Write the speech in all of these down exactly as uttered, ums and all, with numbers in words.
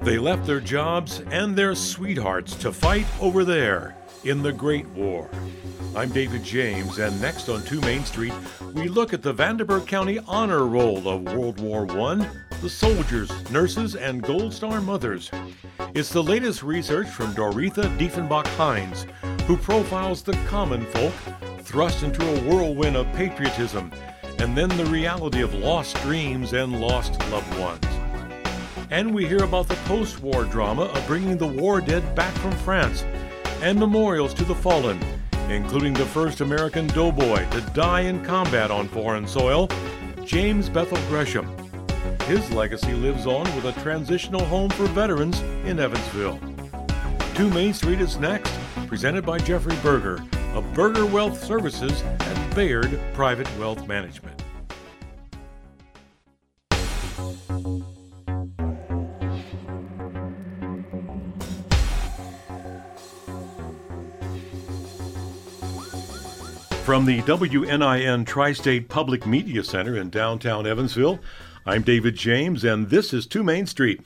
They left their jobs and their sweethearts to fight over there in the Great War. I'm David James, and next on two Main Street, we look at the Vanderburgh County Honor Roll of World War One, the soldiers, nurses, and Gold Star mothers. It's the latest research from Doretha Diefenbach-Heinz, who profiles the common folk thrust into a whirlwind of patriotism, and then the reality of lost dreams and lost loved ones. And we hear about the post-war drama of bringing the war dead back from France, and memorials to the fallen, including the first American doughboy to die in combat on foreign soil, James Bethel Gresham. His legacy lives on with a transitional home for veterans in Evansville. two Main Street is next, presented by Jeffrey Berger of Berger Wealth Services at Bayard Private Wealth Management. From the W N I N Tri-State Public Media Center in downtown Evansville, I'm David James, and this is two Main Street.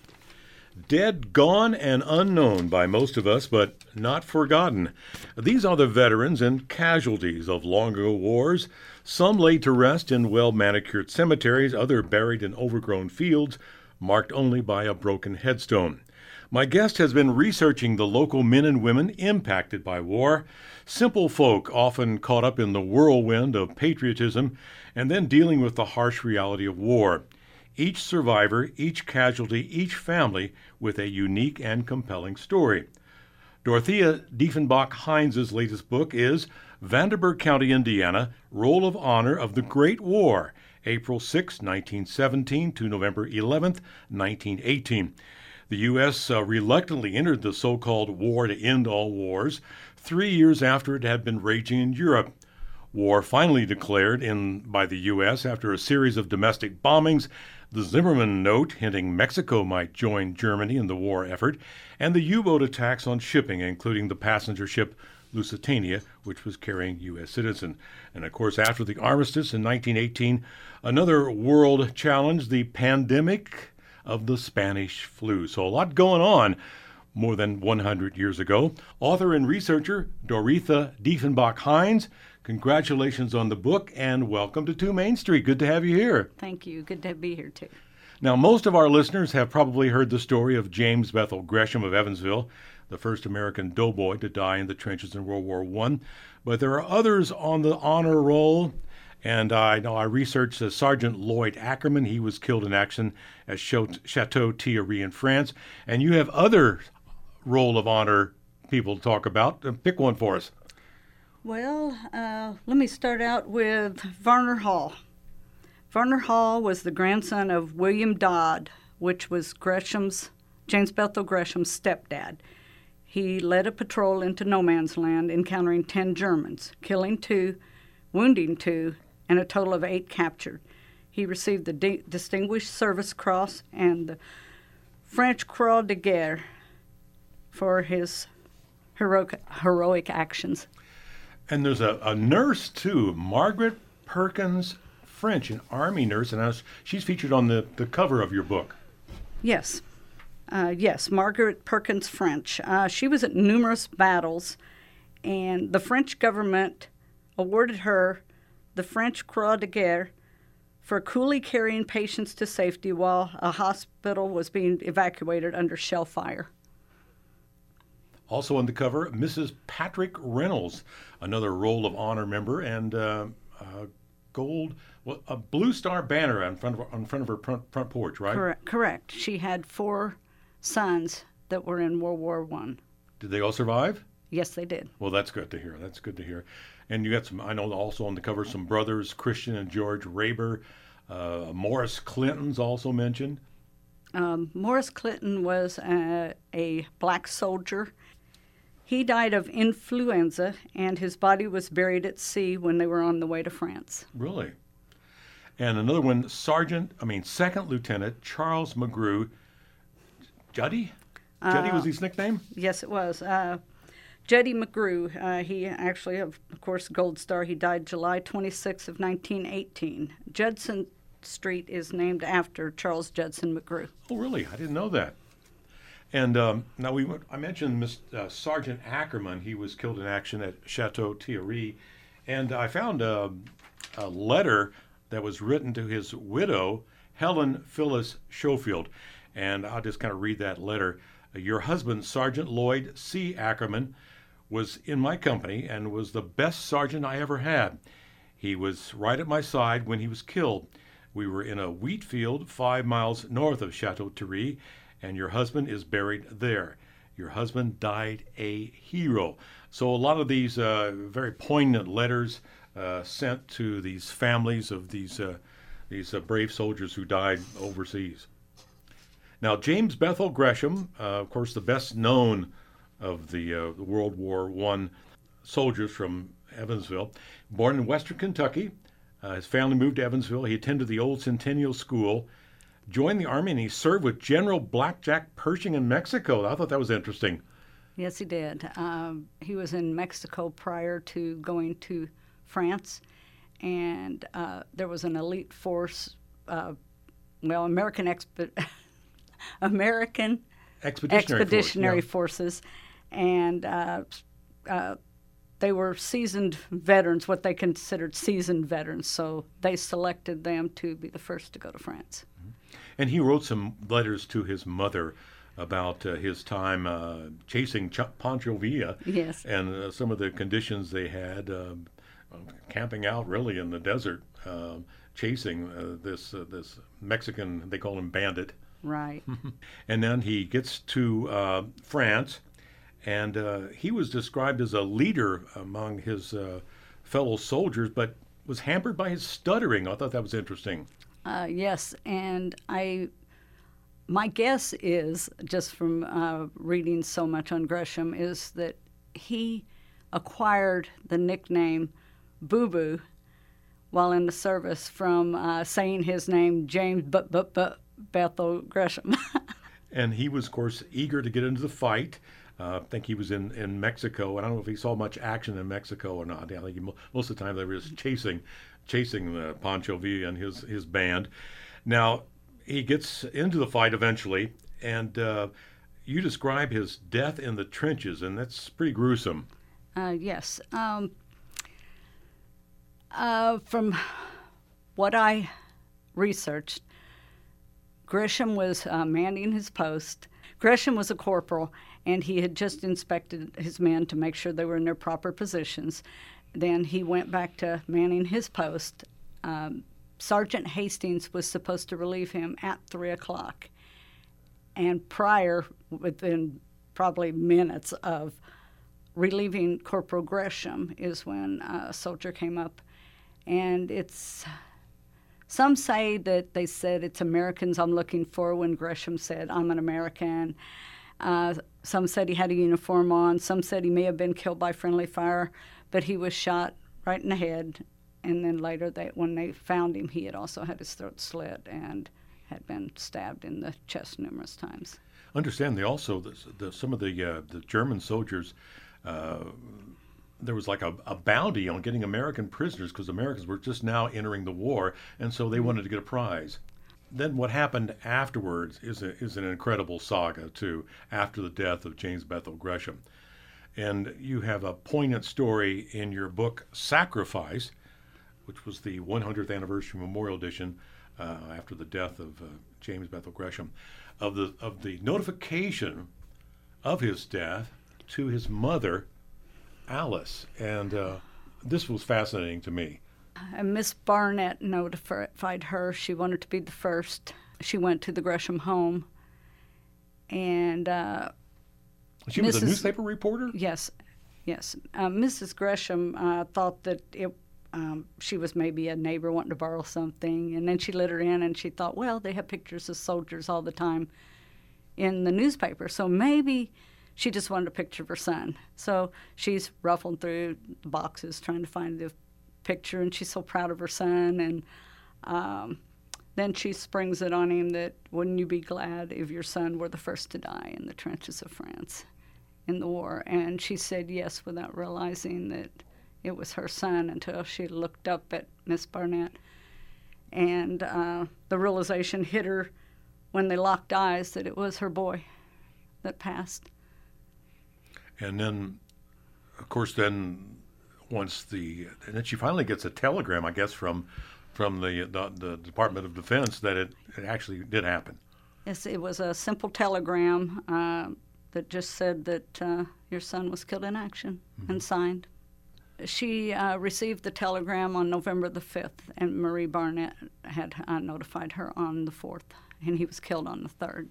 Dead, gone, and unknown by most of us, but not forgotten. These are the veterans and casualties of long-ago wars, some laid to rest in well-manicured cemeteries, others buried in overgrown fields, marked only by a broken headstone. My guest has been researching the local men and women impacted by war, simple folk often caught up in the whirlwind of patriotism, and then dealing with the harsh reality of war. Each survivor, each casualty, each family with a unique and compelling story. Doretha Diefenbach-Heinz's latest book is Vanderburgh County, Indiana, Roll of Honor of the Great War, April sixth, nineteen seventeen to November eleventh, nineteen eighteen. The U S uh, reluctantly entered the so-called war to end all wars three years after it had been raging in Europe. War finally declared in by the U S after a series of domestic bombings, the Zimmerman Note hinting Mexico might join Germany in the war effort, and the U-boat attacks on shipping, including the passenger ship Lusitania, which was carrying U S citizens. And of course, after the armistice in nineteen eighteen, another world challenge, the pandemic of the Spanish flu. So a lot going on more than one hundred years ago. Author and researcher Doretha Diefenbach-Heinz, congratulations on the book and welcome to two Main Street. Good to have you here. Thank you. Good to be here too. Now, most of our listeners have probably heard the story of James Bethel Gresham of Evansville, the first American doughboy to die in the trenches in World War One. But there are others on the honor roll. And I know I researched uh, Sergeant Lloyd Ackerman. He was killed in action at Chateau Thierry in France. And you have other roll of honor people to talk about. Uh, pick one for us. Well, uh, let me start out with Varner Hall. Varner Hall was the grandson of William Dodd, which was Gresham's, James Bethel Gresham's stepdad. He led a patrol into no man's land, encountering ten Germans, killing two, wounding two, and a total of eight captured. He received the Di- Distinguished Service Cross and the French Croix de Guerre for his heroic, heroic actions. And there's a, a nurse, too, Margaret Perkins French, an Army nurse, and I was, she's featured on the, the cover of your book. Yes. Uh, yes, Margaret Perkins French. Uh, she was at numerous battles, and the French government awarded her the French Croix de Guerre for coolly carrying patients to safety while a hospital was being evacuated under shell fire. Also on the cover, Missus Patrick Reynolds, another Roll of Honor member, and uh, uh, gold, well, a Blue Star banner in front of her, in front of her front, front porch, right? Correct. Correct. She had four sons that were in World War One. Did they all survive? Yes, they did. Well, that's good to hear. That's good to hear. And you got some, I know also on the cover, some brothers, Christian and George Raber. Uh, Morris Clinton's also mentioned. Um, Morris Clinton was a, a black soldier. He died of influenza, and his body was buried at sea when they were on the way to France. Really? And another one, Sergeant, I mean, Second Lieutenant Charles McGrew. Juddy? Juddy Uh, was his nickname? Yes, it was. Uh, Juddy McGrew, uh, he actually, of course, Gold Star, he died July twenty-sixth of nineteen eighteen. Judson Street is named after Charles Judson McGrew. Oh, really? I didn't know that. And um, now we went, I mentioned Mister Uh, Sergeant Ackerman. He was killed in action at Chateau Thierry, and I found a, a letter that was written to his widow, Helen Phyllis Schofield, and I'll just kind of read that letter. Your husband, Sergeant Lloyd C. Ackerman, was in my company and was the best sergeant I ever had. He was right at my side when he was killed. We were in a wheat field five miles north of Chateau Thierry, and your husband is buried there. Your husband died a hero. So a lot of these uh, very poignant letters uh, sent to these families of these uh, these uh, brave soldiers who died overseas. Now, James Bethel Gresham, uh, of course, the best known of the, uh, the World War One soldiers from Evansville, born in Western Kentucky. Uh, his family moved to Evansville. He attended the old Centennial School, joined the Army, and he served with General Blackjack Pershing in Mexico. I thought that was interesting. Yes, he did. Um, he was in Mexico prior to going to France, and uh, there was an elite force, uh, well, American exp- American Expeditionary, Expeditionary Force, Forces, and uh, uh, they were seasoned veterans, what they considered seasoned veterans, so they selected them to be the first to go to France. And he wrote some letters to his mother about uh, his time uh, chasing Ch- Pancho Villa, yes, and uh, some of the conditions they had, uh, camping out really in the desert, uh, chasing uh, this uh, this Mexican, they call him bandit. Right. And then he gets to uh, France, and uh, he was described as a leader among his uh, fellow soldiers, but was hampered by his stuttering. I thought that was interesting. Uh, yes, and I, my guess is, just from uh, reading so much on Gresham, is that he acquired the nickname Boo Boo while in the service from uh, saying his name, James but but but Bethel Gresham. And he was, of course, eager to get into the fight. Uh, I think he was in, in Mexico. I don't know if he saw much action in Mexico or not. I think he, most of the time they were just chasing chasing uh, Pancho Villa and his, his band. Now, he gets into the fight eventually, and uh, you describe his death in the trenches, and that's pretty gruesome. Uh, yes. Um, uh, from what I researched, Gresham was uh, manning his post. Gresham was a corporal, and he had just inspected his men to make sure they were in their proper positions. Then he went back to manning his post. Um, Sergeant Hastings was supposed to relieve him at three o'clock. And prior, within probably minutes of relieving Corporal Gresham, is when a soldier came up. And it's... Some say that they said it's Americans I'm looking for when Gresham said, I'm an American. Uh, some said he had a uniform on. Some said he may have been killed by friendly fire, but he was shot right in the head. And then later, they, when they found him, he had also had his throat slit and had been stabbed in the chest numerous times. Understand, they also, the, the, some of the, uh, the German soldiers, uh, there was like a, a bounty on getting American prisoners because Americans were just now entering the war, and so they wanted to get a prize. Then what happened afterwards is a, is an incredible saga, too, after the death of James Bethel Gresham. And you have a poignant story in your book, Sacrifice, which was the one hundredth anniversary memorial edition uh, after the death of uh, James Bethel Gresham, of the of the notification of his death to his mother, Alice, and uh, this was fascinating to me. And Miss Barnett notified her she wanted to be the first. She went to the Gresham home, and uh, she Missus was a newspaper reporter? Yes, yes. Uh, Missus Gresham uh, thought that it, um, she was maybe a neighbor wanting to borrow something, and then she let her in, and she thought, well, they have pictures of soldiers all the time in the newspaper, so maybe she just wanted a picture of her son. So she's ruffling through the boxes trying to find the picture, and she's so proud of her son. And um, then she springs it on him that, wouldn't you be glad if your son were the first to die in the trenches of France in the war? And she said yes without realizing that it was her son until she looked up at Miss Barnett. And uh, the realization hit her when they locked eyes that it was her boy that passed. And then, of course, then once the and then she finally gets a telegram, I guess, from from the the, the Department of Defense that it, it actually did happen. Yes, it was a simple telegram uh, that just said that uh, your son was killed in action, mm-hmm. and signed. She uh, received the telegram on November the fifth, and Marie Barnett had uh, notified her on the fourth, and he was killed on the third.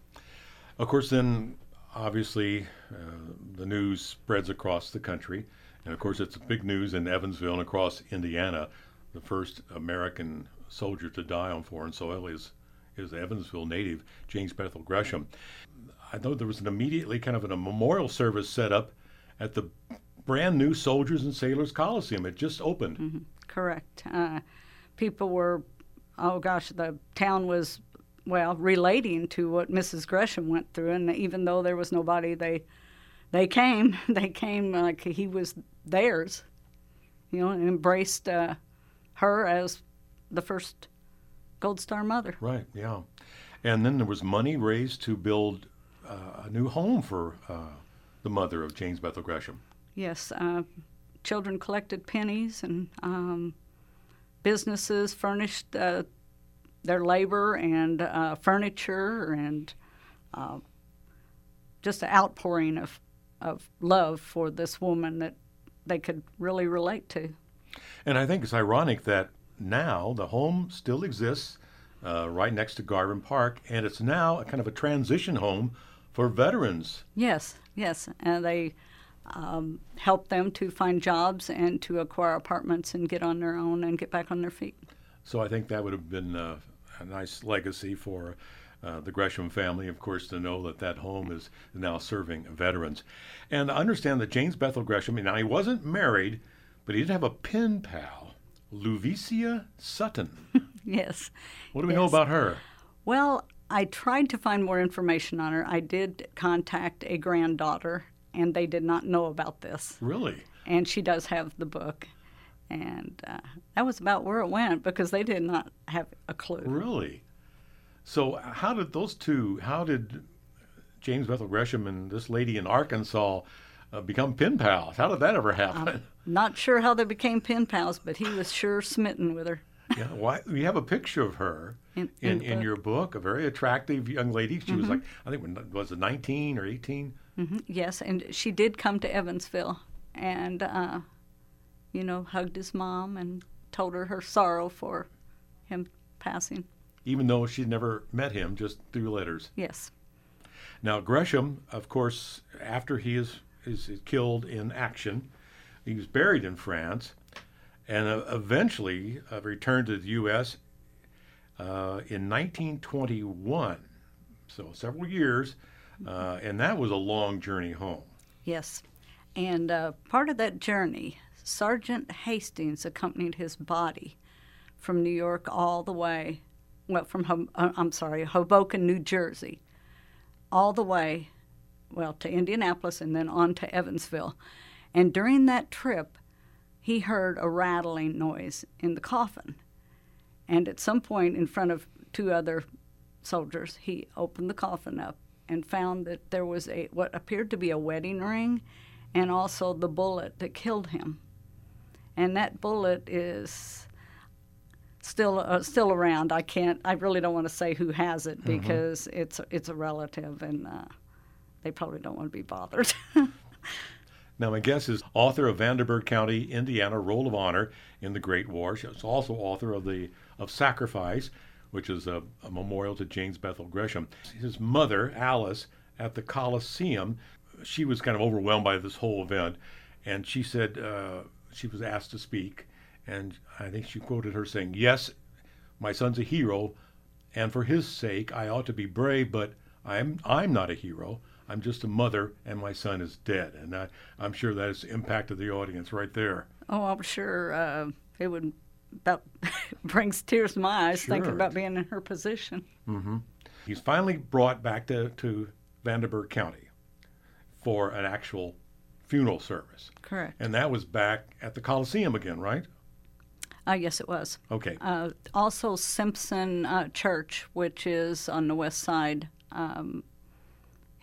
Of course, then, obviously, uh, the news spreads across the country. And, of course, it's big news in Evansville and across Indiana. The first American soldier to die on foreign soil is, is the Evansville native, James Bethel Gresham. I know there was an immediately kind of a memorial service set up at the brand new Soldiers and Sailors Coliseum. It just opened. Mm-hmm. Correct. Uh, people were, oh gosh, the town was, well, relating to what Missus Gresham went through, and even though there was nobody, they they came. They came like he was theirs, you know, and embraced uh, her as the first Gold Star mother. Right, yeah. And then there was money raised to build uh, a new home for uh, the mother of James Bethel Gresham. Yes, uh, children collected pennies, and um, businesses furnished uh, their labor and uh, furniture, and uh, just an outpouring of, of love for this woman that they could really relate to. And I think it's ironic that now the home still exists uh, right next to Garvin Park, and it's now a kind of a transition home for veterans. Yes, yes, and they um, help them to find jobs and to acquire apartments and get on their own and get back on their feet. So I think that would have been uh, a nice legacy for uh, the Gresham family, of course, to know that that home is now serving veterans. And I understand that James Bethel Gresham, now he wasn't married, but he did have a pen pal, Luvicia Sutton. Yes. What do we yes. know about her? Well, I tried to find more information on her. I did contact a granddaughter, and they did not know about this. Really? And she does have the book. And uh, that was about where it went, because they did not have a clue. Really? So how did those two, how did James Bethel Gresham and this lady in Arkansas uh, become pen pals? How did that ever happen? I'm not sure how they became pen pals, but he was sure smitten with her. Yeah, why? We have a picture of her in, in, in, in your book, a very attractive young lady. She mm-hmm. was like, I think, was it nineteen or eighteen? Mm-hmm. Yes, and she did come to Evansville and, uh, you know, hugged his mom and told her her sorrow for him passing. Even though she'd never met him, just through letters. Yes. Now, Gresham, of course, after he is, is killed in action, he was buried in France, and uh, eventually uh, returned to the U S uh, in nineteen twenty-one, so several years, uh, and that was a long journey home. Yes, and uh, part of that journey, Sergeant Hastings accompanied his body from New York all the way, well, from, Ho- uh, I'm sorry, Hoboken, New Jersey, all the way, well, to Indianapolis and then on to Evansville. And during that trip, he heard a rattling noise in the coffin. And at some point, in front of two other soldiers, he opened the coffin up and found that there was a what appeared to be a wedding ring and also the bullet that killed him. And that bullet is still uh, still around. I can't, I really don't want to say who has it, because mm-hmm. it's, it's a relative, and uh, they probably don't want to be bothered. Now, my guess is author of Vanderburgh County, Indiana, Roll of Honor in the Great War. She's also author of the of Sacrifice, which is a, a memorial to James Bethel Gresham. His mother, Alice, at the Coliseum, she was kind of overwhelmed by this whole event, and she said uh, she was asked to speak, and I think she quoted her saying, "Yes, my son's a hero, and for his sake I ought to be brave, but I'm I'm not a hero. I'm just a mother, and my son is dead." And I, I'm sure that has impacted the audience right there. Oh, I'm sure uh, it would about brings tears to my eyes, sure. thinking about being in her position. Mm-hmm. He's finally brought back to, to Vanderburgh County for an actual funeral service. Correct. And that was back at the Coliseum again, right? Uh, yes, it was. Okay. Uh, also, Simpson uh, Church, which is on the west side. Um,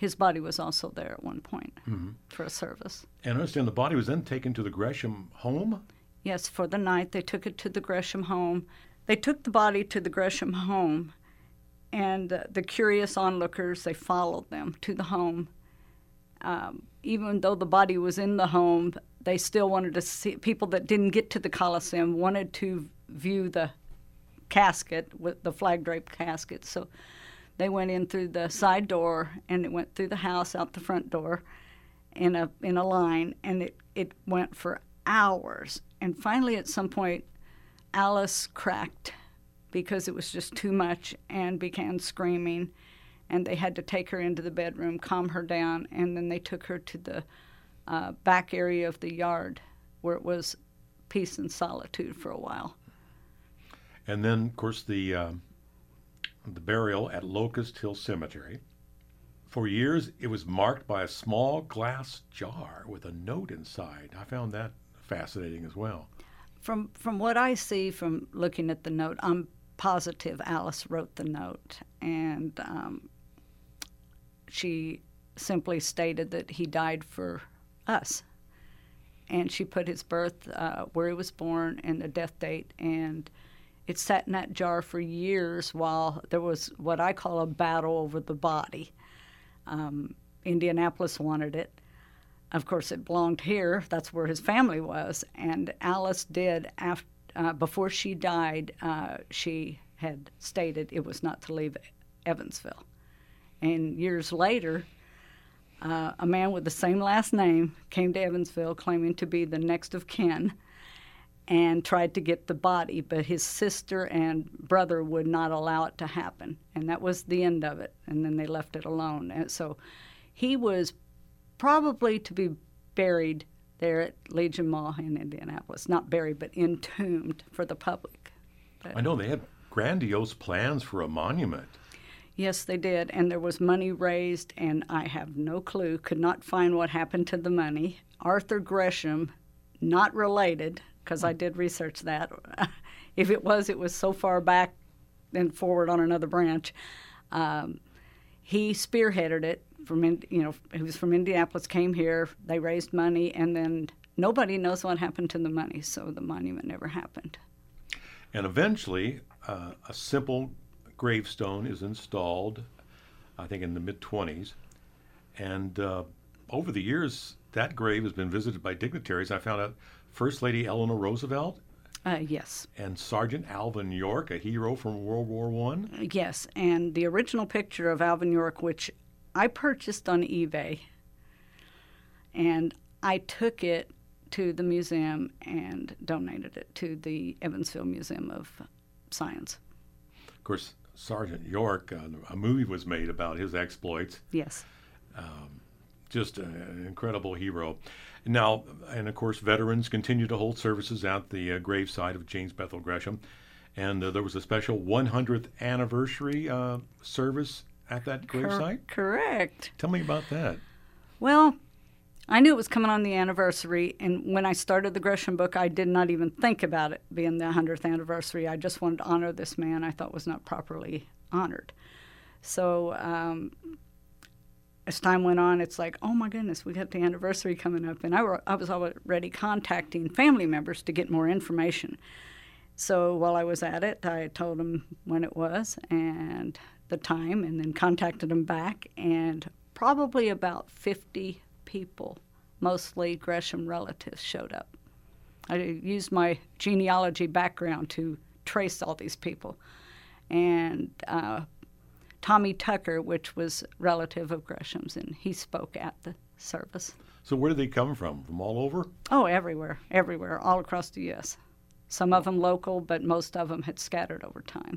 his body was also there at one point Mm-hmm. for a service. And I understand the body was then taken to the Gresham home? Yes, for the night they took it to the Gresham home. They took the body to the Gresham home, and uh, the curious onlookers, they followed them to the home. Um, even though the body was in the home, they still wanted to see, people that didn't get to the Coliseum wanted to view the casket, with the flag draped casket. So they went in through the side door, and it went through the house out the front door in a in a line, and it, it went for hours. And finally, at some point, Alice cracked because it was just too much and began screaming, and they had to take her into the bedroom, calm her down, and then they took her to the uh, back area of the yard where it was peace and solitude for a while. And then, of course, the uh, the burial at Locust Hill Cemetery. For years, it was marked by a small glass jar with a note inside. I found that fascinating as well. From from what I see from looking at the note, I'm positive Alice wrote the note, and um, she simply stated that he died for us. And she put his birth, uh, where he was born, and the death date, and it sat in that jar for years while there was what I call a battle over the body. Um, Indianapolis wanted it. Of course, it belonged here. That's where his family was. And Alice did, after, uh, before she died, uh, she had stated it was not to leave Evansville. And years later, uh, a man with the same last name came to Evansville claiming to be the next of kin and tried to get the body, but his sister and brother would not allow it to happen. And that was the end of it. And then they left it alone. And so he was probably to be buried there at Legion Mall in Indianapolis. Not buried, but entombed for the public. But I know they had grandiose plans for a monument. yes, they did, and there was money raised, and I have no clue, could not find what happened to the money. Arthur Gresham, not related, because I did research that. If it was, it was so far back and forward on another branch. Um, he spearheaded it. From in- you know, he was from Indianapolis, came here. They raised money, and then nobody knows what happened to the money. So the monument never happened. And eventually, uh, a simple gravestone is installed, I think in the mid twenties. And uh, over the years, that grave has been visited by dignitaries. I found out First Lady Eleanor Roosevelt Uh, yes, and Sergeant Alvin York, a hero from World War One. yes, and the original picture of Alvin York, which I purchased on eBay, and I took it to the museum and donated it to the Evansville Museum of Science. Of course, Sergeant York, uh, a movie was made about his exploits. Yes. Just an incredible hero. Now, and of course, veterans continue to hold services at the uh, gravesite of James Bethel Gresham. And uh, there was a special one hundredth anniversary uh, service at that gravesite. Cor- correct. Tell me about that. Well, I knew it was coming on the anniversary, and when I started the Gresham book, I did not even think about it being the one hundredth anniversary. I just wanted to honor this man I thought was not properly honored. So um, as time went on, it's like, oh my goodness, we got the anniversary coming up. And I, were, I was already contacting family members to get more information. So while I was at it, I told them when it was and the time, and then contacted them back, and probably about fifty people, mostly Gresham relatives, showed up. I used my genealogy background to trace all these people. And uh, Tommy Tucker, which was relative of Gresham's, and he spoke at the service. So where did they come from? From all over? Oh, everywhere, everywhere, all across the U S Some of them local, but most of them had scattered over time.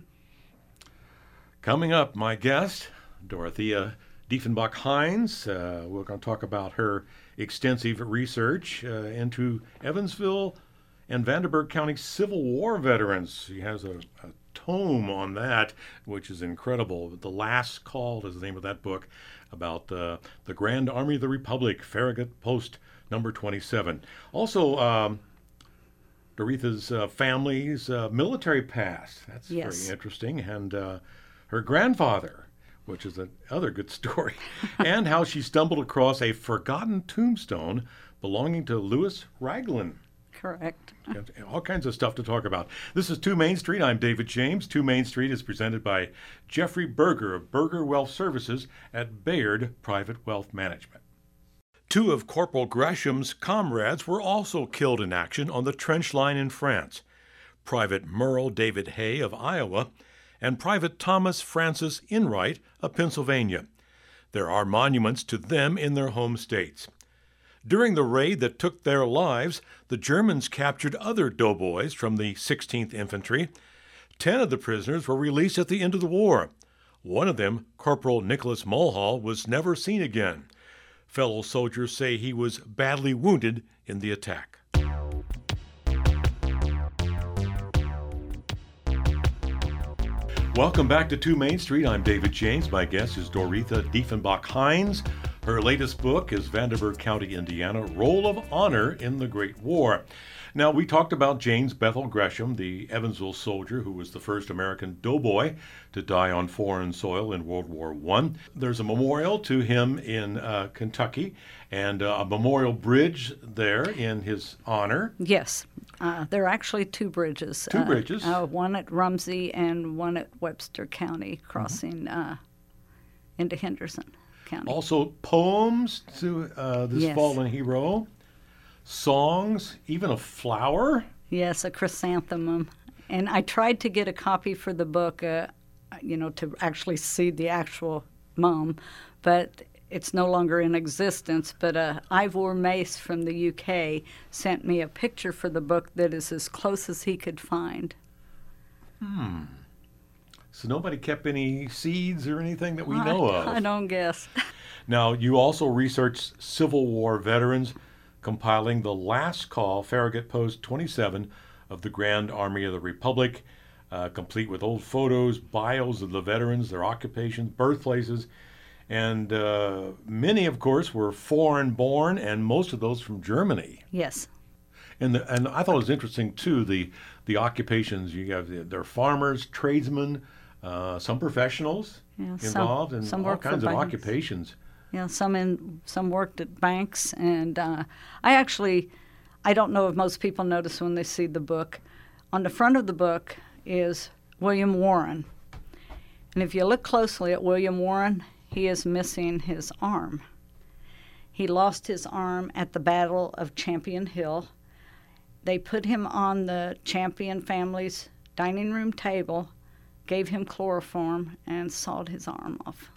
Coming up, my guest, Dorothea Diefenbach-Hines. Uh, we're going to talk about her extensive research uh, into Evansville and Vanderburgh County Civil War veterans. She has a, a tome on that, which is incredible. The Last Call is the name of that book, about uh, the Grand Army of the Republic, Farragut Post number twenty-seven. Also, um, Dorothea's uh, family's uh, military past. That's Yes. very interesting. And uh, her grandfather which is another good story, and how she stumbled across a forgotten tombstone belonging to Louis Raglan. Correct. All kinds of stuff to talk about. This is two Main Street. I'm David James. two Main Street is presented by Jeffrey Berger of Berger Wealth Services at Bayard Private Wealth Management. Two of Corporal Gresham's comrades were also killed in action on the trench line in France. Private Merle David Hay of Iowa and Private Thomas Francis Enright of Pennsylvania. There are monuments to them in their home states. During the raid that took their lives, the Germans captured other doughboys from the sixteenth Infantry. Ten of the prisoners were released at the end of the war. One of them, Corporal Nicholas Mulhall, was never seen again. Fellow soldiers say he was badly wounded in the attack. Welcome back to two Main Street. I'm David James. My guest is Doretha Diefenbach-Hines. Her latest book is Vanderburgh County, Indiana, Roll of Honor in the Great War. Now, we talked about James Bethel Gresham, the Evansville soldier who was the first American doughboy to die on foreign soil in World War One. There's a memorial to him in uh, Kentucky and uh, a memorial bridge there in his honor. Yes. Uh, there are actually two bridges. Two uh, bridges. Uh, one at Rumsey and one at Webster County, crossing mm-hmm. uh, into Henderson County. Also, poems to uh, this yes. fallen hero, songs, even a flower. Yes, a chrysanthemum. And I tried to get a copy for the book, uh, you know, to actually see the actual mum, but it's no longer in existence. But uh, Ivor Mace from the U K sent me a picture for the book that is as close as he could find. Hmm. So nobody kept any seeds or anything that we I, know of. I don't guess. Now, you also researched Civil War veterans, compiling the last call, Farragut Post twenty-seven, of the Grand Army of the Republic, uh, complete with old photos, bios of the veterans, their occupations, birthplaces, and uh, many, of course, were foreign-born, and most of those from Germany. Yes. And the, and I thought it was interesting, too, the, the occupations. You have the, they're farmers, tradesmen, uh, some professionals yeah, involved, some, and some all kinds of banks. occupations. Yeah, some in some worked at banks, and uh, I actually, I don't know if most people notice when they see the book. On the front of the book is William Warren, and if you look closely at William Warren, he is missing his arm. He lost his arm at the Battle of Champion Hill. They put him on the Champion family's dining room table, gave him chloroform, and sawed his arm off.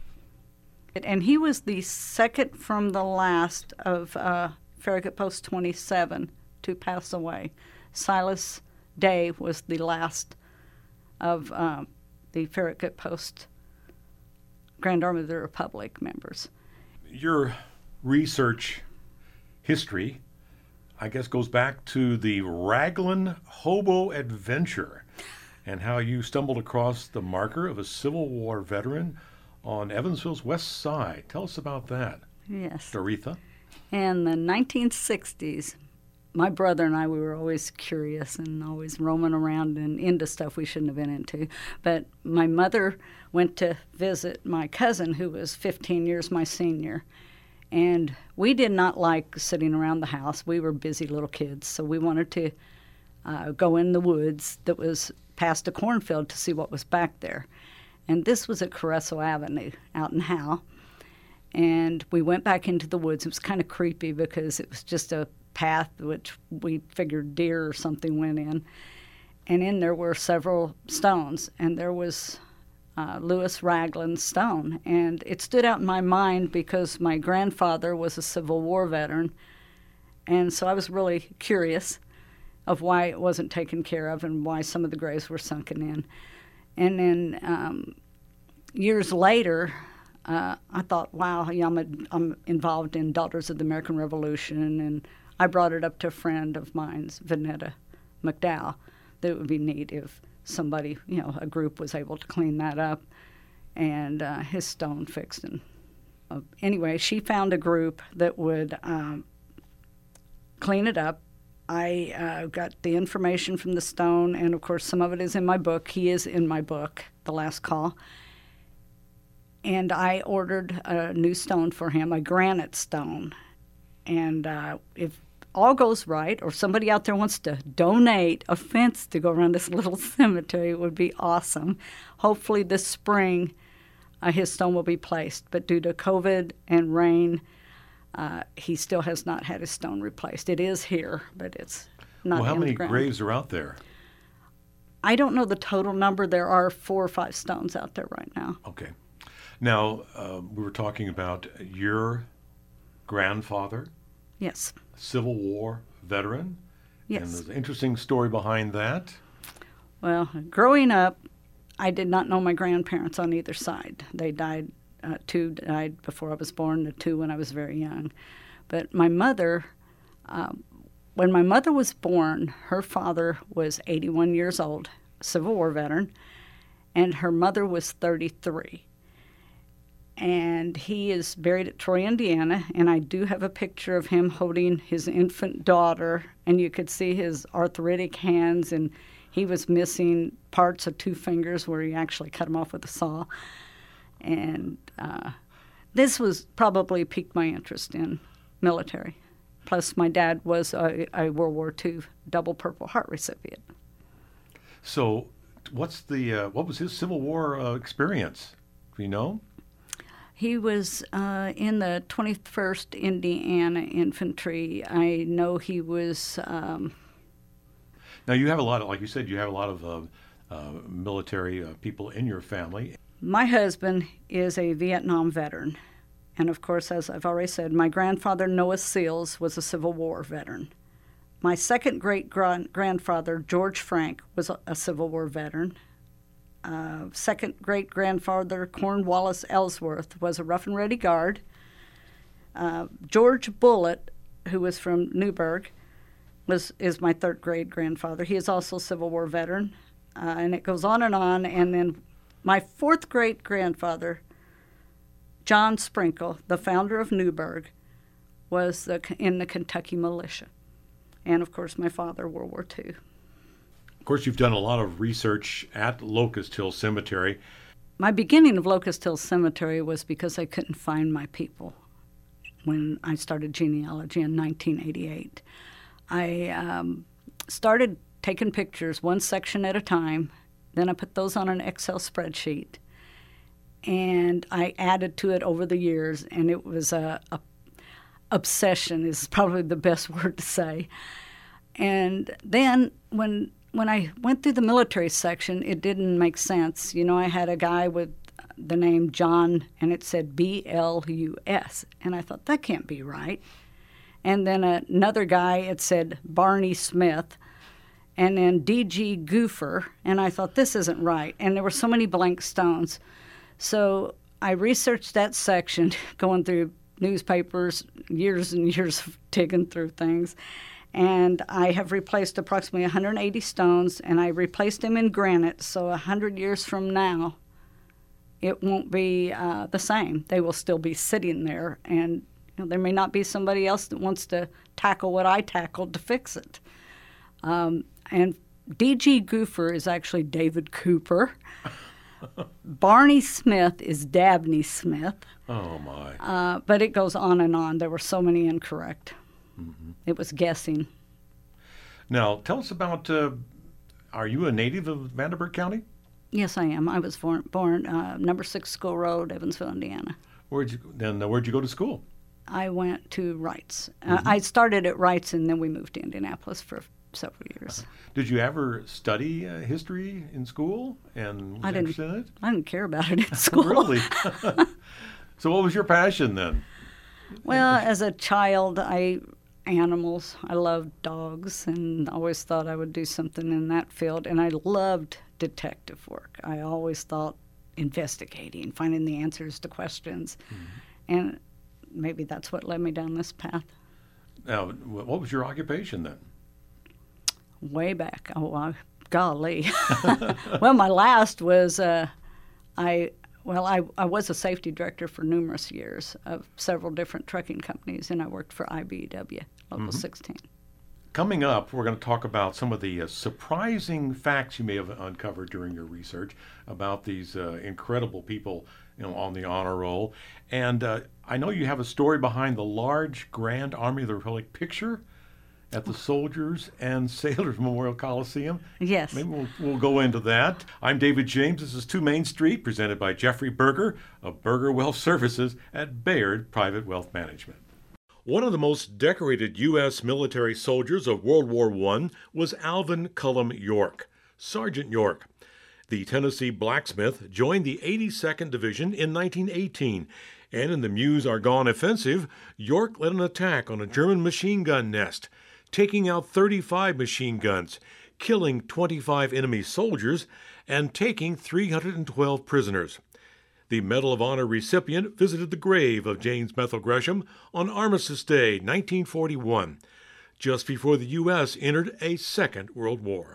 And he was the second from the last of uh, Farragut Post twenty-seven to pass away. Silas Day was the last of uh, the Farragut Post Grand Army of the Republic members. Your research history, I guess, goes back to the Raglan Hobo Adventure and how you stumbled across the marker of a Civil War veteran on Evansville's west side. Tell us about that. Yes. Doretha. In the nineteen sixties, my brother and I, we were always curious and always roaming around and into stuff we shouldn't have been into. But my mother went to visit my cousin, who was fifteen years my senior. And we did not like sitting around the house. We were busy little kids, so we wanted to uh, go in the woods that was past a cornfield to see what was back there. And this was at Carreso Avenue out in Howe. And we went back into the woods. It was kind of creepy because it was just a path which we figured deer or something went in. And in there were several stones, and there was uh, Louis Raglan's stone. And it stood out in my mind because my grandfather was a Civil War veteran, and so I was really curious of why it wasn't taken care of and why some of the graves were sunken in. And then um, years later, uh, I thought, wow, yeah, I'm, a, I'm involved in Daughters of the American Revolution, and I brought it up to a friend of mine's, Vanetta McDowell, that it would be neat if somebody, you know, a group was able to clean that up and uh, his stone fixed. And uh, anyway, she found a group that would um, clean it up. I uh, got the information from the stone, and of course some of it is in my book. He is in my book, The Last Call. and I ordered a new stone for him, a granite stone. And uh, if all goes right, or somebody out there wants to donate a fence to go around this little cemetery, it would be awesome. Hopefully this spring uh, his stone will be placed. But due to COVID and rain, uh, he still has not had his stone replaced. It is here, but it's not Well, how in many the ground. graves are out there? I don't know the total number. There are four or five stones out there right now. Okay. Now, uh, we were talking about your grandfather, Yes. Civil War veteran. Yes. And there's an interesting story behind that. Well, growing up, I did not know my grandparents on either side. They died, uh, two died before I was born, the two when I was very young. But my mother, um, when my mother was born, her father was eighty-one years old, Civil War veteran, and her mother was thirty-three. And he is buried at Troy, Indiana, and I do have a picture of him holding his infant daughter, and you could see his arthritic hands, and he was missing parts of two fingers where he actually cut them off with a saw. And uh, this was probably piqued my interest in military. Plus, my dad was a, a World War Two double Purple Heart recipient. So, what's the uh, what was his Civil War uh, experience? Do you know? He was uh, in the twenty-first Indiana Infantry. I know he was. Um, Now, you have a lot of, like you said, you have a lot of uh, uh, military uh, people in your family. my husband is a Vietnam veteran. And of course, as I've already said, my grandfather, Noah Seals, was a Civil War veteran. My second great-grandfather, George Frank, was a, a Civil War veteran. Uh, second great-grandfather, Cornwallis Ellsworth, was a Rough and Ready Guard. Uh, George Bullitt, who was from Newburgh, was is my third great-grandfather. He is also a Civil War veteran. Uh, and it goes on and on. And then my fourth great-grandfather, John Sprinkle, the founder of Newburgh, was the, in the Kentucky militia. And, of course, my father, World War Two. Of course, you've done a lot of research at Locust Hill Cemetery. My beginning of Locust Hill Cemetery was because I couldn't find my people when I started genealogy in nineteen eighty-eight. I um, started taking pictures one section at a time. Then I put those on an Excel spreadsheet. And I added to it over the years, and it was a, a obsession is probably the best word to say. And then when when I went through the military section, it didn't make sense. You know, I had a guy with the name John, and it said B L U S. And I thought, that can't be right. And then another guy, it said Barney Smith. And then D G Goofer. And I thought, this isn't right. And there were so many blank stones. So I researched that section, going through newspapers, years and years of digging through things. And I have replaced approximately one hundred eighty stones, and I replaced them in granite. So one hundred years from now, it won't be uh, the same. They will still be sitting there, and you know, there may not be somebody else that wants to tackle what I tackled to fix it. Um, and D G Goofer is actually David Cooper. Barney Smith is Dabney Smith. Oh, my. Uh, but it goes on and on. There were so many incorrect. Mm-hmm. It was guessing. Now, tell us about, uh, are you a native of Vanderburgh County? Yes, I am. I was born, born uh, number six School Road, Evansville, Indiana. Where'd you, then uh, where'd you go to school? I went to Wrights. Mm-hmm. Uh, I started at Wrights, and then we moved to Indianapolis for several years. Did you ever study uh, history in school and was I didn't, interested in it? I didn't care about it in school. Really? So what was your passion then? Well, as a child, I animals. I loved dogs and always thought I would do something in that field. And I loved detective work. I always thought investigating, finding the answers to questions. Mm-hmm. And maybe that's what led me down this path. Now, what was your occupation then? Way back. Oh, uh, golly. Well, my last was uh, I. Well, I, I was a safety director for numerous years of several different trucking companies, and I worked for I B E W, Local mm-hmm. sixteen. Coming up, we're going to talk about some of the uh, surprising facts you may have uncovered during your research about these uh, incredible people you know, on the honor roll. And uh, I know you have a story behind the large Grand Army of the Republic picture at the Soldiers and Sailors Memorial Coliseum. Yes. Maybe we'll, we'll go into that. I'm David James. This is Two Main Street, presented by Jeffrey Berger of Berger Wealth Services at Bayard Private Wealth Management. One of the most decorated U S military soldiers of World War One was Alvin Cullum York, Sergeant York. The Tennessee blacksmith joined the eighty-second Division in nineteen eighteen, and in the Meuse-Argonne offensive, York led an attack on a German machine gun nest, taking out thirty-five machine guns, killing twenty-five enemy soldiers, and taking three hundred twelve prisoners. The Medal of Honor recipient visited the grave of James Bethel Gresham on Armistice Day, nineteen forty-one, just before the U S entered a Second World War.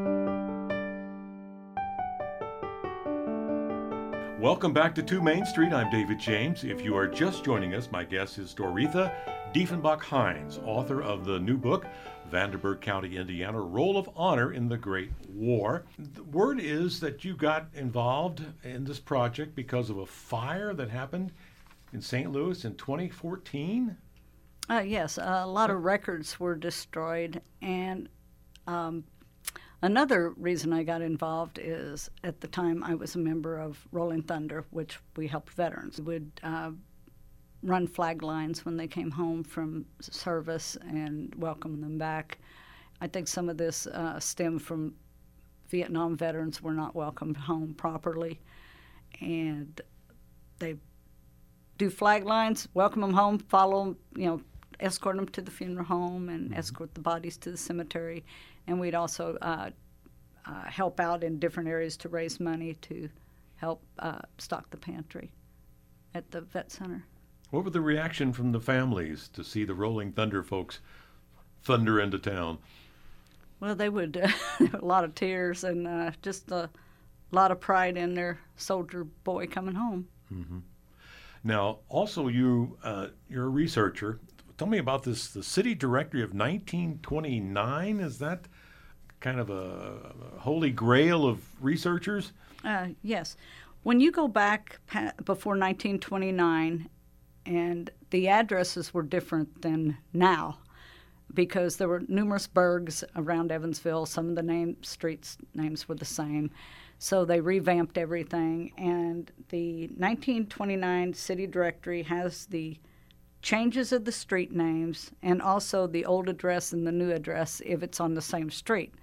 Welcome back to Two Main Street. I'm David James. If you are just joining us, my guest is Doretha Diefenbach-Hines, author of the new book, Vanderburgh County, Indiana, Roll of Honor in the Great War. The word is that you got involved in this project because of a fire that happened in Saint Louis in twenty fourteen? Uh, yes, a lot of records were destroyed, and um, another reason I got involved is at the time I was a member of Rolling Thunder, which we helped veterans. We would uh, run flag lines when they came home from service and welcome them back. I think some of this uh, stemmed from Vietnam veterans were not welcomed home properly, and they do flag lines, welcome them home, follow them, you know, escort them to the funeral home and mm-hmm. escort the bodies to the cemetery. And we'd also uh, uh, help out in different areas to raise money to help uh, stock the pantry at the vet center. What were the reaction from the families to see the Rolling Thunder folks thunder into town? Well, they would, uh, a lot of tears and uh, just a lot of pride in their soldier boy coming home. Mm-hmm. Now, also you, uh, you're a researcher. Tell me about this, the City Directory of nineteen twenty-nine. Is that kind of a, a holy grail of researchers? Uh, yes. When you go back pa- before nineteen twenty-nine, and the addresses were different than now, because there were numerous burgs around Evansville. Some of the name streets names were the same. So they revamped everything, and the nineteen twenty-nine City Directory has the changes of the street names and also the old address and the new address if it's on the same street.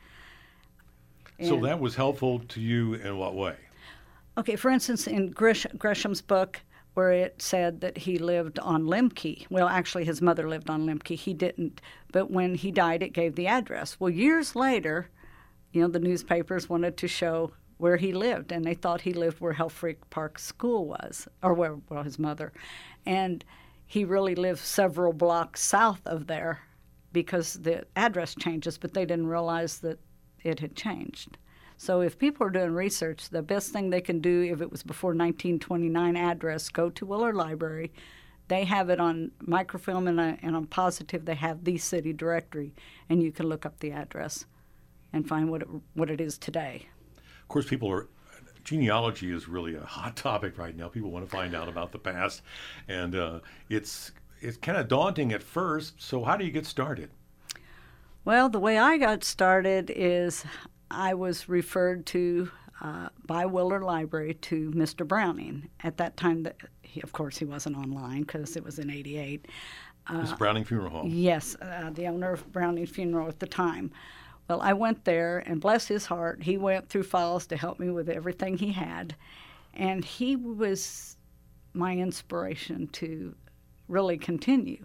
So and, that was helpful to you in what way? Okay, for instance, in Grish- Gresham's book, where it said that he lived on Lemke. Well, actually, his mother lived on Lemke. He didn't. But when he died, it gave the address. Well, years later, you know, the newspapers wanted to show where he lived, and they thought he lived where Helfrich Park School was, or where, well, his mother. And he really lived several blocks south of there because the address changes, but they didn't realize that it had changed. So if people are doing research, the best thing they can do, if it was before nineteen twenty-nine address, go to Willard Library. They have it on microfilm, and, I, and I'm positive they have the City Directory, and you can look up the address and find what it, what it is today. Of course, people are, genealogy is really a hot topic right now. People want to find out about the past, and uh, it's it's kind of daunting at first. So how do you get started? Well, the way I got started is I was referred to uh, by Willard Library to Mister Browning. At that time, that he, of course, he wasn't online because it was in eighty-eight. Uh, This Browning Funeral Home. Yes, uh, the owner of Browning Funeral at the time. Well, I went there, and bless his heart, he went through files to help me with everything he had. And he was my inspiration to really continue.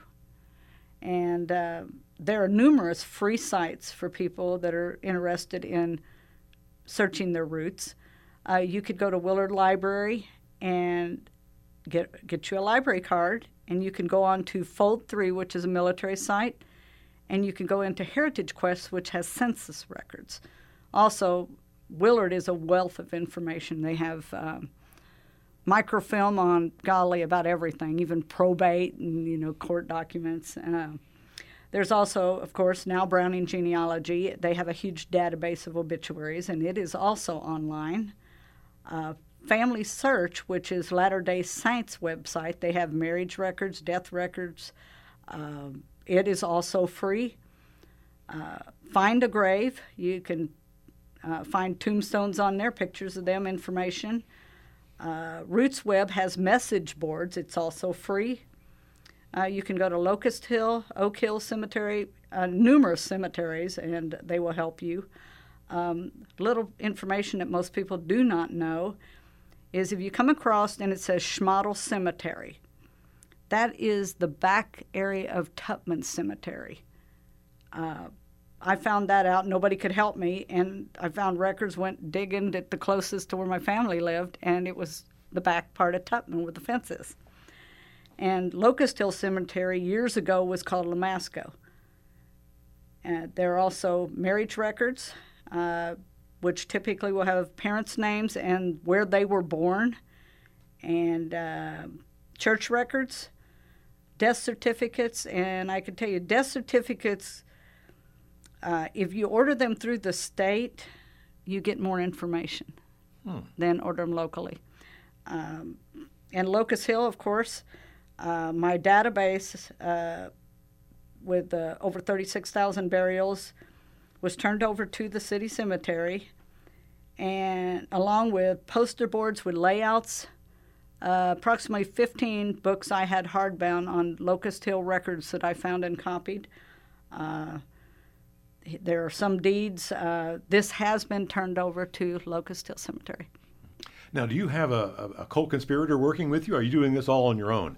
And uh, there are numerous free sites for people that are interested in searching their roots. Uh, you could go to Willard Library and get get you a library card, and you can go on to Fold three, which is a military site, and you can go into Heritage Quest, which has census records. Also, Willard is a wealth of information. They have um, microfilm on, golly, about everything, even probate and, you know, court documents. Uh, there's also, of course, now Browning Genealogy. They have a huge database of obituaries, and it is also online. Uh, Family Search, which is Latter-day Saints website. They have marriage records, death records. Um, it is also free. Uh, Find a Grave. You can uh, find tombstones on there, pictures of them, information. Uh, Roots Web has message boards. It's also free. Uh, you can go to Locust Hill, Oak Hill Cemetery, uh, numerous cemeteries, and they will help you. Um, little information that most people do not know is if you come across and it says Schmottel Cemetery, that is the back area of Tupman Cemetery. Uh, I found that out. Nobody could help me, and I found records, went digging at the closest to where my family lived, and it was the back part of Tupman where the fence is. And Locust Hill Cemetery years ago was called Lamasco. Uh, there are also marriage records, uh, which typically will have parents' names and where they were born, and uh, church records, death certificates, and I can tell you death certificates, uh, if you order them through the state, you get more information hmm. than order them locally. Um, and Locust Hill, of course, Uh, my database uh, with uh, over thirty-six thousand burials was turned over to the city cemetery, and along with poster boards with layouts, uh, approximately fifteen books I had hardbound on Locust Hill records that I found and copied. Uh, there are some deeds. Uh, this has been turned over to Locust Hill Cemetery. Now, do you have a, a, a co-conspirator working with you? Or are you doing this all on your own?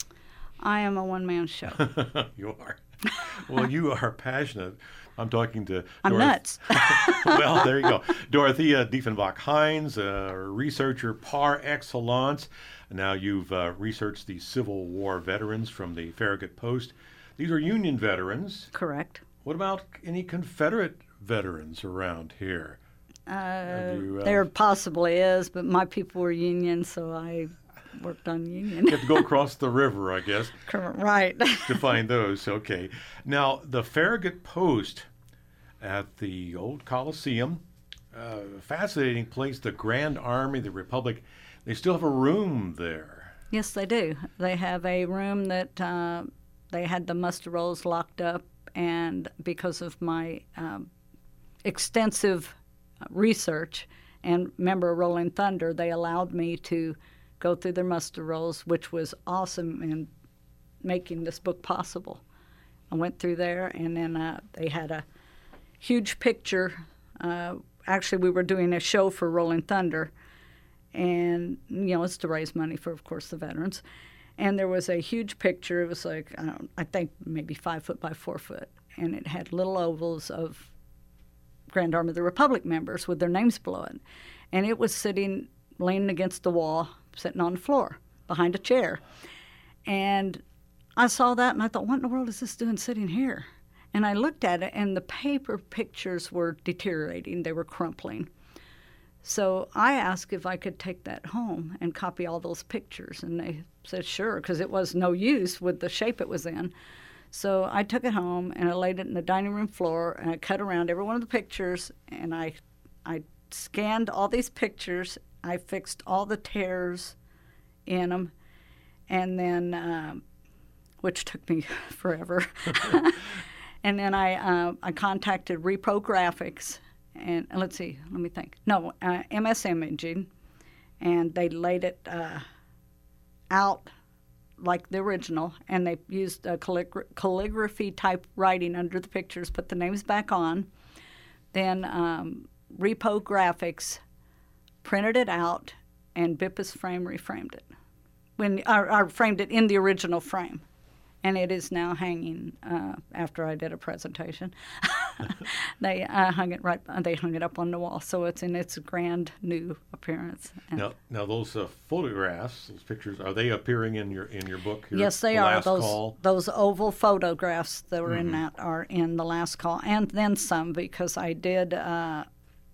I am a one-man show. You are. Well, you are passionate. I'm talking to I'm Doroth- nuts. Well, there you go. Dorothea Diefenbach-Hines, a researcher par excellence. Now, you've uh, researched the Civil War veterans from the Farragut Post. These are Union veterans. Correct. What about any Confederate veterans around here? Uh, you, uh, there possibly is, but my people were Union, so I worked on Union. You have to go across the river, I guess. Right. To find those. Okay. Now, the Farragut Post at the old Coliseum, uh, fascinating place, the Grand Army, the Republic, they still have a room there. Yes, they do. They have a room that uh, they had the muster rolls locked up, and because of my um, extensive research and member of Rolling Thunder, they allowed me to go through their muster rolls, which was awesome in making this book possible. I went through there, and then uh, they had a huge picture. Uh, actually, we were doing a show for Rolling Thunder, and, you know, it's to raise money for, of course, the veterans. And there was a huge picture. It was like, I, don't, I think maybe five foot by four foot, and it had little ovals of Grand Army of the Republic members with their names below it. And it was sitting, leaning against the wall, sitting on the floor behind a chair. And I saw that, and I thought, what in the world is this doing sitting here? And I looked at it, and the paper pictures were deteriorating. They were crumpling. So I asked if I could take that home and copy all those pictures, and they said sure, because it was no use with the shape it was in. So I took it home, and I laid it in the dining room floor, and I cut around every one of the pictures, and I, I scanned all these pictures. I fixed all the tears in them, and then, um, which took me forever. And then I, uh, I contacted Repro Graphics, and uh, let's see, let me think. No, uh, M S Imaging, and they laid it uh, out like the original, and they used a calligra- calligraphy type writing under the pictures, put the names back on. Then um, Repo Graphics printed it out, and Bippus Frame reframed it. When or, or framed it in the original frame, and it is now hanging. Uh, after I did a presentation, they uh, hung it right. They hung it up on the wall, so it's in its grand new appearance. And now, now those uh, photographs, those pictures, are they appearing in your in your book here? Yes, they the are. Last Those Call? those oval photographs that were Mm-hmm. in that are in The Last Call, and then some, because I did uh,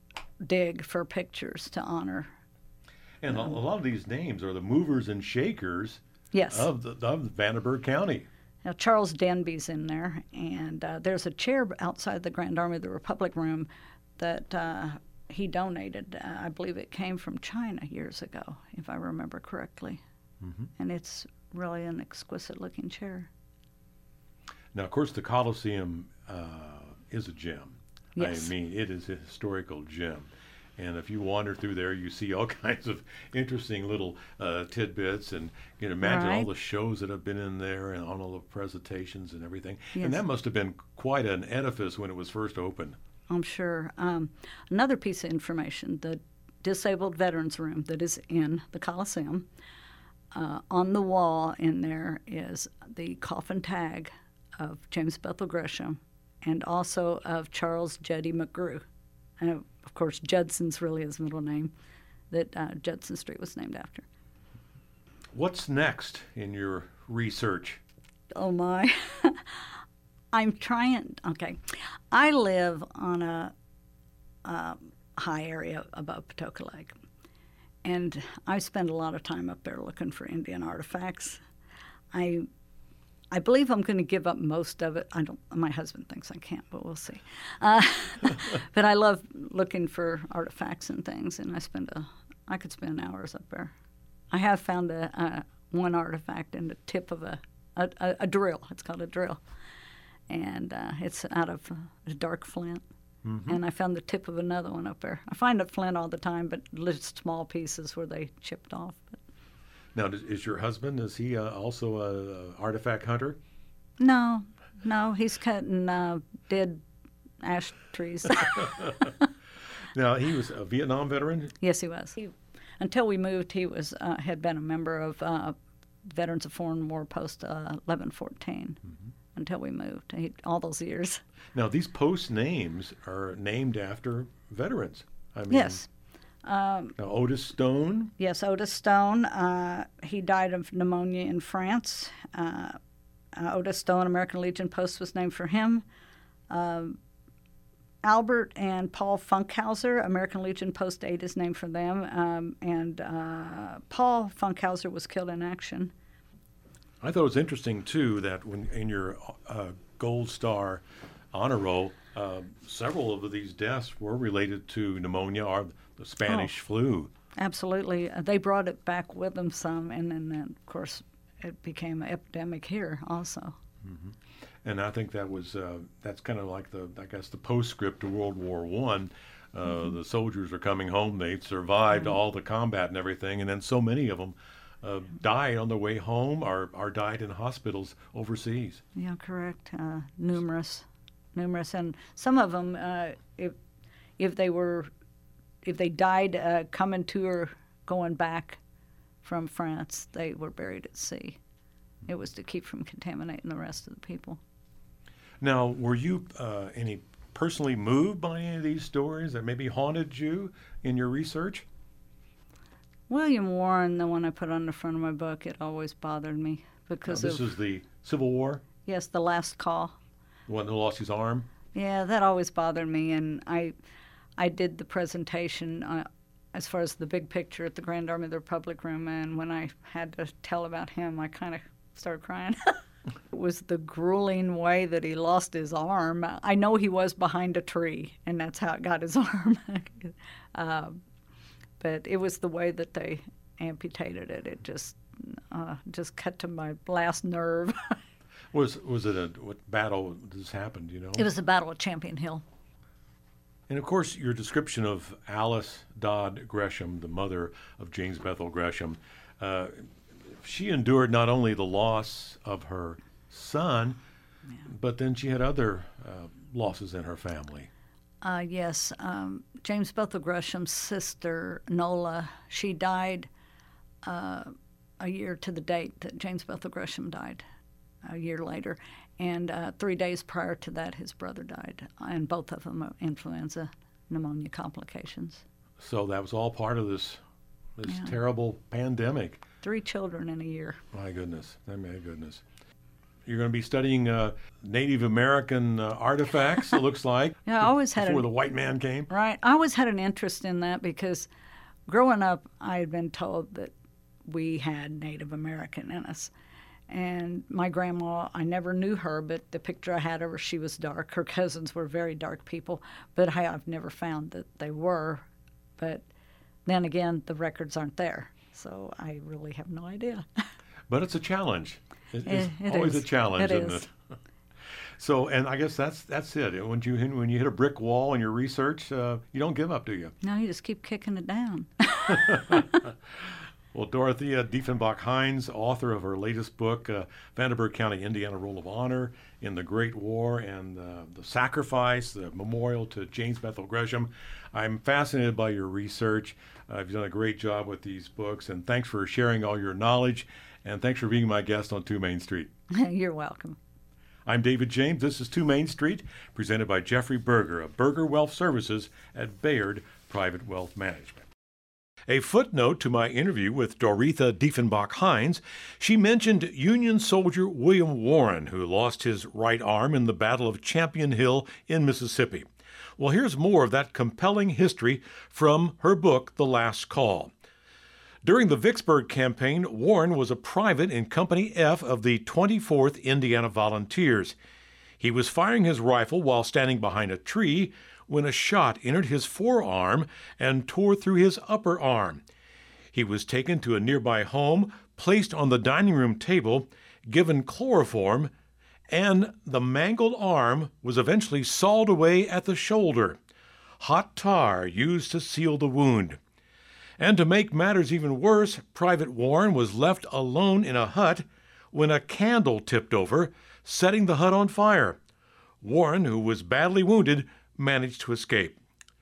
dig for pictures to honor. And a, a lot of these names are the movers and shakers Yes. of the of Vanderburgh County. Now, Charles Denby's in there, and uh, there's a chair outside the Grand Army of the Republic room that uh, he donated. Uh, I believe it came from China years ago, if I remember correctly. Mm-hmm. And it's really an exquisite-looking chair. Now, of course, the Colosseum uh, is a gem. Yes. I mean, it is a historical gem. And if you wander through there, you see all kinds of interesting little uh, tidbits, and you can imagine right. all the shows that have been in there and all the presentations and everything. Yes. And that must have been quite an edifice when it was first opened. I'm sure. Um, another piece of information, the disabled veterans room that is in the Coliseum, uh, on the wall in there is the coffin tag of James Bethel Gresham and also of Charles Juddy McGrew. And of course, Judson's really his middle name, that uh, Judson Street was named after. What's next in your research? Oh, my. I'm trying, okay. I live on a, a high area above Patoka Lake, and I spend a lot of time up there looking for Indian artifacts. I I believe I'm going to give up most of it. I don't. My husband thinks I can't, but we'll see. Uh, but I love looking for artifacts and things, and I spend a. I could spend hours up there. I have found a, a one artifact in the tip of a a, a, a drill. It's called a drill, and uh, it's out of a dark flint. Mm-hmm. And I found the tip of another one up there. I find a flint all the time, but just small pieces where they chipped off. But. Now, is your husband, is he uh, also a, a artifact hunter? No, no, he's cutting uh, dead ash trees. Now, he was a Vietnam veteran? Yes, he was. He, until we moved, he was uh, had been a member of uh, Veterans of Foreign War Post uh, eleven fourteen mm-hmm. until we moved, he, all those years. Now, these post names are named after veterans. I mean, yes. Um, now, Otis Stone? Yes, Otis Stone. Uh, he died of pneumonia in France. Uh, uh, Otis Stone, American Legion Post, was named for him. Um, Albert and Paul Funkhauser, American Legion Post eight is named for them. Um, and uh, Paul Funkhauser was killed in action. I thought it was interesting, too, that when in your uh, Gold Star honor roll, uh, several of these deaths were related to pneumonia or the Spanish oh, flu. Absolutely. Uh, they brought it back with them some, and then, uh, of course, it became an epidemic here also. Mm-hmm. And I think that was, uh, that's kind of like the, I guess, the postscript to World War One. Uh, mm-hmm. The soldiers are coming home. They survived mm-hmm. all the combat and everything, and then so many of them uh, died on their way home or, or died in hospitals overseas. Yeah, correct. Uh, numerous. Numerous, and some of them, uh, if if they were, if they died uh, coming to or going back from France, they were buried at sea. It was to keep from contaminating the rest of the people. Now, were you uh, any personally moved by any of these stories that maybe haunted you in your research? William Warren, the one I put on the front of my book, it always bothered me because now, this of, is the Civil War? Yes, the last call. The one who lost his arm? Yeah, that always bothered me, and I I did the presentation uh, as far as the big picture at the Grand Army of the Republic room, and when I had to tell about him, I kind of started crying. It was the grueling way that he lost his arm. I know he was behind a tree, and that's how it got his arm. uh, but it was the way that they amputated it. It just uh, just cut to my last nerve. Was was it a what battle this happened? You know, it was the Battle of Champion Hill. And of course, your description of Alice Dodd Gresham, the mother of James Bethel Gresham, uh, she endured not only the loss of her son, yeah. but then she had other uh, losses in her family. Uh, yes, um, James Bethel Gresham's sister Nola, she died uh, a year to the date that James Bethel Gresham died. A year later, and uh, three days prior to that, his brother died, and both of them are influenza pneumonia complications. So that was all part of this this yeah. terrible pandemic. Three children in a year. My goodness, my goodness. You're going to be studying uh, Native American uh, artifacts, it looks like, yeah, I always had before an, the white man came. Right. I always had an interest in that because growing up, I had been told that we had Native American in us. And my grandma, I never knew her, but the picture I had of her, she was dark. Her cousins were very dark people, but I, I've never found that they were. But then again, the records aren't there, so I really have no idea. But it's a challenge. It, it's it always is. a challenge, it isn't is. it? So, and I guess that's that's it. When you when you hit a brick wall in your research, uh, you don't give up, do you? No, you just keep kicking it down. Well, Dorothea Diefenbach-Hines, author of her latest book, uh, Vanderburgh County, Indiana Roll of Honor in the Great War and uh, the Sacrifice, the memorial to James Bethel Gresham. I'm fascinated by your research. Uh, you've done a great job with these books, and thanks for sharing all your knowledge, and thanks for being my guest on two Main Street. You're welcome. I'm David James. This is two Main Street, presented by Jeffrey Berger of Berger Wealth Services at Bayard Private Wealth Management. A footnote to my interview with Dorothea Diefenbach-Hines, she mentioned Union soldier William Warren, who lost his right arm in the Battle of Champion Hill in Mississippi. Well, here's more of that compelling history from her book, The Last Call. During the Vicksburg campaign, Warren was a private in Company F of the twenty-fourth Indiana Volunteers. He was firing his rifle while standing behind a tree when a shot entered his forearm and tore through his upper arm. He was taken to a nearby home, placed on the dining room table, given chloroform, and the mangled arm was eventually sawed away at the shoulder. Hot tar used to seal the wound. And to make matters even worse, Private Warren was left alone in a hut when a candle tipped over, setting the hut on fire. Warren, who was badly wounded, managed to escape.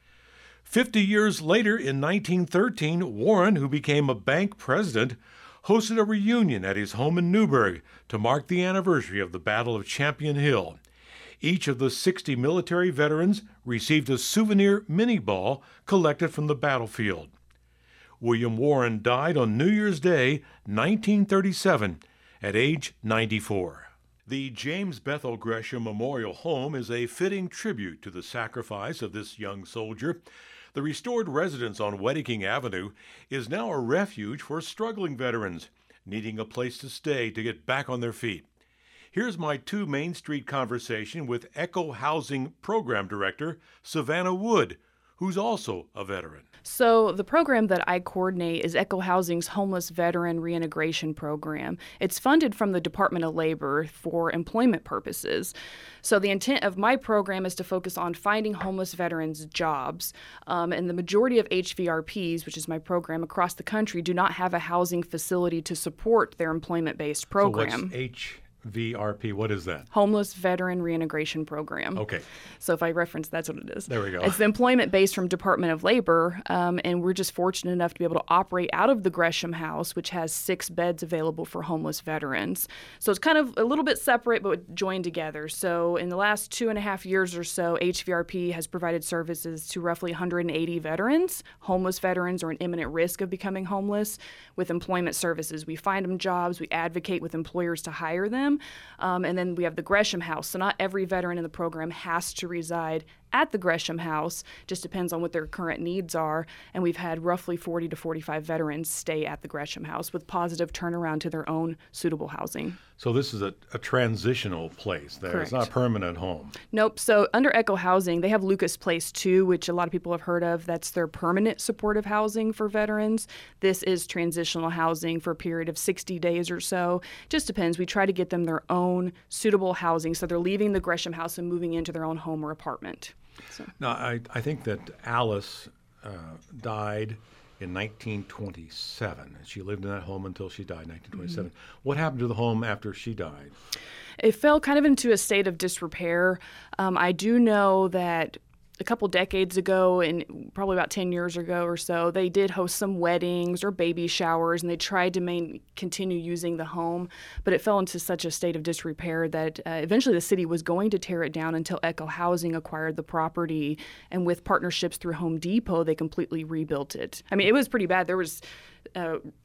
Fifty years later, in nineteen thirteen, Warren, who became a bank president, hosted a reunion at his home in Newburgh to mark the anniversary of the Battle of Champion Hill. Each of the sixty military veterans received a souvenir mini-ball collected from the battlefield. William Warren died on New Year's Day, nineteen thirty-seven, at age ninety-four. The James Bethel Gresham Memorial Home is a fitting tribute to the sacrifice of this young soldier. The restored residence on Wedeking Avenue is now a refuge for struggling veterans needing a place to stay to get back on their feet. Here's my two Main Street conversation with Echo Housing Program Director Savannah Wood, who's also a veteran. So the program that I coordinate is Echo Housing's Homeless Veteran Reintegration Program. It's funded from the Department of Labor for employment purposes. So the intent of my program is to focus on finding homeless veterans jobs. Um, and the majority of H V R Ps, which is my program across the country, do not have a housing facility to support their employment-based program. So what's H V R P? What is that? Homeless Veteran Reintegration Program. Okay. So if I reference, that's what it is. There we go. It's the employment based from Department of Labor, um, and we're just fortunate enough to be able to operate out of the Gresham House, which has six beds available for homeless veterans. So it's kind of a little bit separate, but joined together. So in the last two and a half years or so, H V R P has provided services to roughly one hundred eighty veterans, homeless veterans or an imminent risk of becoming homeless, with employment services. We find them jobs, we advocate with employers to hire them. Um, and then we have the Gresham House. So not every veteran in the program has to reside at the Gresham House. Just depends on what their current needs are. And we've had roughly forty to forty-five veterans stay at the Gresham House with positive turnaround to their own suitable housing. So this is a, a transitional place there. Correct. It's not a permanent home. Nope. So under Echo Housing, they have Lucas Place too, which a lot of people have heard of. That's their permanent supportive housing for veterans. This is transitional housing for a period of sixty days or so. Just depends. We try to get them their own suitable housing so they're leaving the Gresham House and moving into their own home or apartment. So. Now, I, I think that Alice uh, died in nineteen twenty-seven. She lived in that home until she died in nineteen twenty-seven. Mm-hmm. What happened to the home after she died? It fell kind of into a state of disrepair. Um, I do know that a couple decades ago, and probably about ten years ago or so, they did host some weddings or baby showers, and they tried to main, continue using the home, but it fell into such a state of disrepair that uh, eventually the city was going to tear it down until Echo Housing acquired the property, and with partnerships through Home Depot, they completely rebuilt it. I mean, it was pretty bad. There was uh,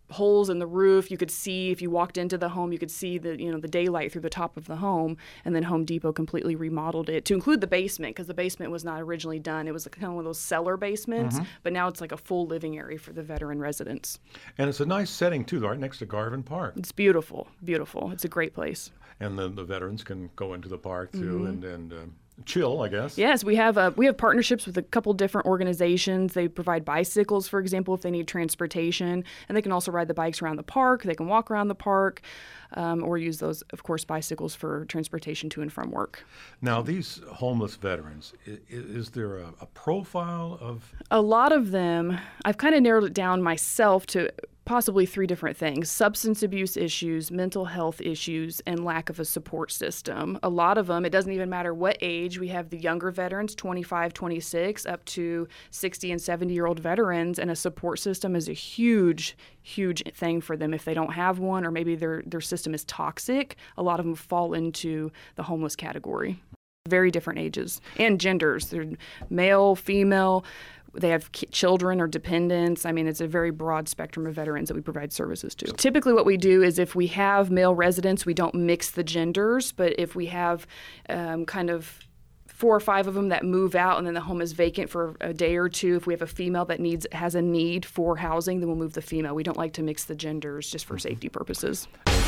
holes in the roof. You could see, if you walked into the home, you could see the, you know, the daylight through the top of the home. And then Home Depot completely remodeled it to include the basement, because the basement was not originally done. It was kind of one of those cellar basements, mm-hmm. but now it's like a full living area for the veteran residents. And it's a nice setting, too, right next to Garvin Park. It's beautiful, beautiful. It's a great place. And then the veterans can go into the park, too, mm-hmm. and, and uh, chill, I guess. Yes, we have uh, we have partnerships with a couple different organizations. They provide bicycles, for example, if they need transportation, and they can also ride the bikes around the park. They can walk around the park, um, or use those, of course, bicycles for transportation to and from work. Now, these homeless veterans, is, is there a, a profile of? A lot of them, I've kind of narrowed it down myself to possibly three different things: substance abuse issues, mental health issues, and lack of a support system. A lot of them, it doesn't even matter what age. We have the younger veterans, twenty-five, twenty-six, up to sixty and seventy-year-old veterans, and a support system is a huge, huge thing for them. If they don't have one, or maybe their, their system is toxic, a lot of them fall into the homeless category. Very different ages and genders. They're male, female. They have children or dependents. I mean, it's a very broad spectrum of veterans that we provide services to. Typically what we do is, if we have male residents, we don't mix the genders, but if we have um, kind of four or five of them that move out and then the home is vacant for a day or two, if we have a female that needs has a need for housing, then we'll move the female. We don't like to mix the genders just for safety purposes.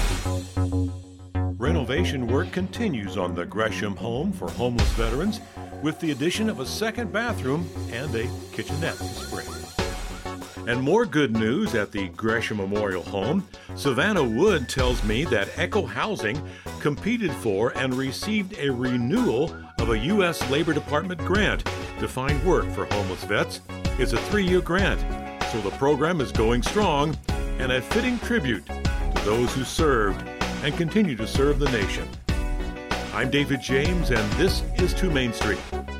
Renovation work continues on the Gresham home for homeless veterans, with the addition of a second bathroom and a kitchenette this spring. And more good news at the Gresham Memorial Home. Savannah Wood tells me that Echo Housing competed for and received a renewal of a U S Labor Department grant to find work for homeless vets. It's a three-year grant, so the program is going strong and a fitting tribute to those who served and continue to serve the nation. I'm David James, and this is two Main Street.